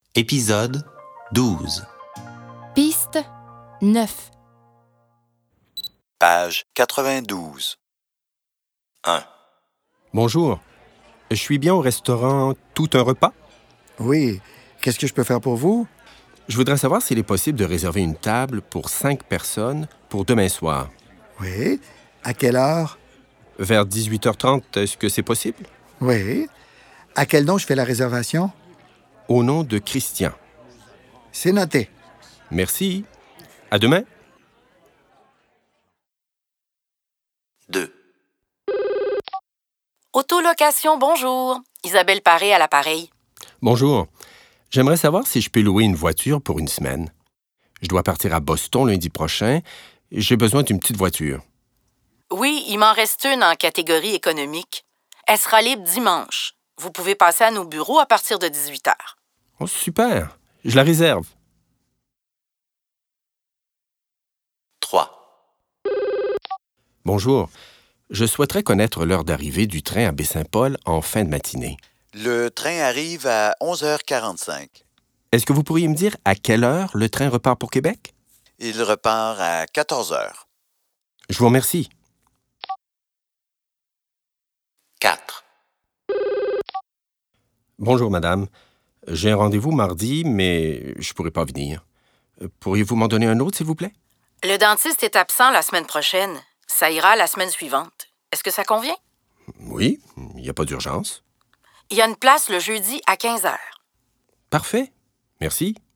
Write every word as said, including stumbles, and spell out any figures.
Épisode douze. Piste neuf. Page quatre-vingt-douze. un. Bonjour. Je suis bien au restaurant Tout un repas? Oui. Qu'est-ce que je peux faire pour vous? Je voudrais savoir s'il est possible de réserver une table pour cinq personnes pour demain soir. Oui. À quelle heure? Vers dix-huit heures trente, est-ce que c'est possible? Oui. À quel nom je fais la réservation? Au nom de Christian. C'est noté. Merci. À demain. deux. Autolocation, bonjour. Isabelle Paré à l'appareil. Bonjour. J'aimerais savoir si je peux louer une voiture pour une semaine. Je dois partir à Boston lundi prochain. J'ai besoin d'une petite voiture. Oui, il m'en reste une en catégorie économique. Elle sera libre dimanche. Vous pouvez passer à nos bureaux à partir de dix-huit heures. Oh, super. Je la réserve. trois. Bonjour. Je souhaiterais connaître l'heure d'arrivée du train à Baie-Saint-Paul en fin de matinée. Le train arrive à onze heures quarante-cinq. Est-ce que vous pourriez me dire à quelle heure le train repart pour Québec? Il repart à quatorze heures. Je vous remercie. quatre. Bonjour, madame. J'ai un rendez-vous mardi, mais je ne pourrai pas venir. Pourriez-vous m'en donner un autre, s'il vous plaît? Le dentiste est absent la semaine prochaine. Ça ira la semaine suivante. Est-ce que ça convient? Oui, il n'y a pas d'urgence. Il y a une place le jeudi à quinze heures. Parfait. Merci.